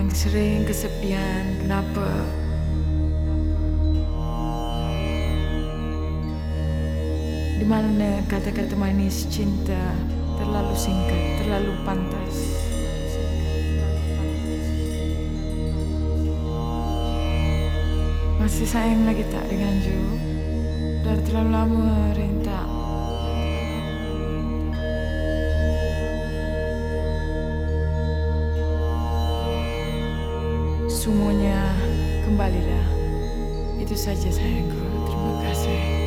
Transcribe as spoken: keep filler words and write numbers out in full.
yang sering kesepian. Kenapa? Di mana kata-kata manis cinta terlalu singkat, terlalu pantas. Masih sayang lagi tak dengan Jo? Dari terlalu lama rentak. Semuanya kembali dah. Itu saja sayangku. Terima kasih.